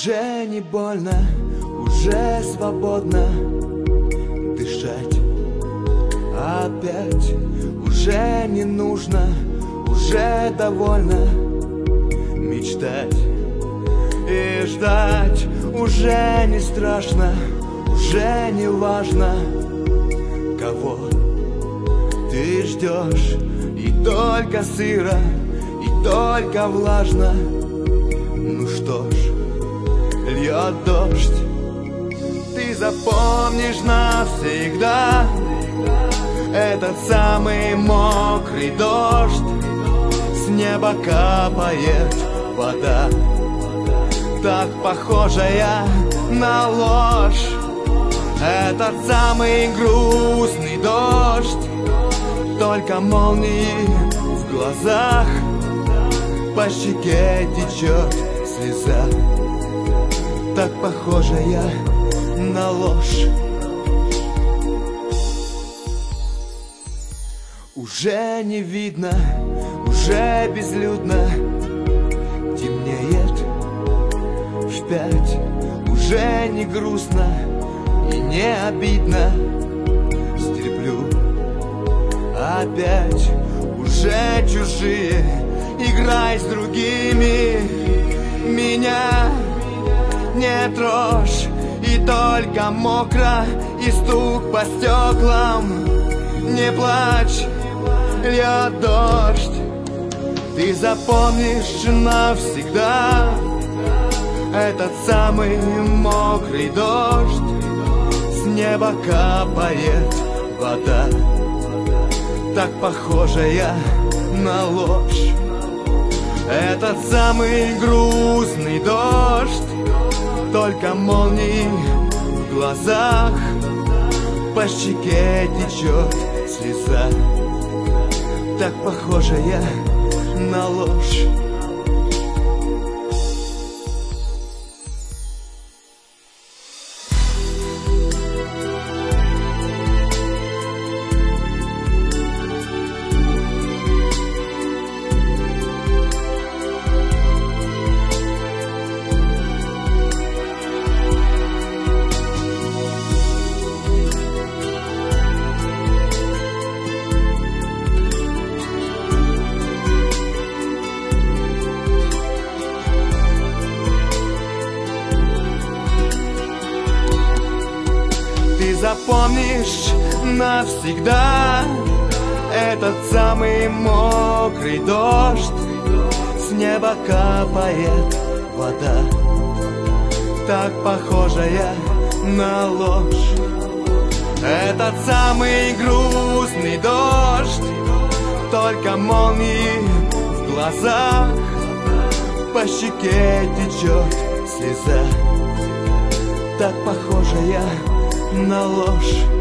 Уже не больно, уже свободно дышать. Опять уже не нужно, уже довольно мечтать. И ждать уже не страшно, уже не важно, кого ты ждешь. И только сыро, и только влажно. Ну что ж, льет дождь. Ты запомнишь навсегда этот самый мокрый дождь. С неба капает вода, так похожая на ложь. Этот самый грустный дождь, только молнии в глазах, по щеке течет слеза, так похожая на ложь. Уже не видно, уже безлюдно темнеет впять. Уже не грустно и не обидно, стерплю опять. Уже чужие, играй с другими, меня не трожь. И только мокро, и стук по стеклам. Не плачь, льет дождь. Ты запомнишь навсегда этот самый мокрый дождь. С неба капает вода, так похожая на ложь. Этот самый грустный дождь, только молнии в глазах, по щеке течет слеза, так похожая на ложь. Ты запомнишь навсегда этот самый мокрый дождь. С неба капает вода, так похожая на ложь. Этот самый грустный дождь, только молнии в глазах, по щеке течет слеза, так похожая на ложь.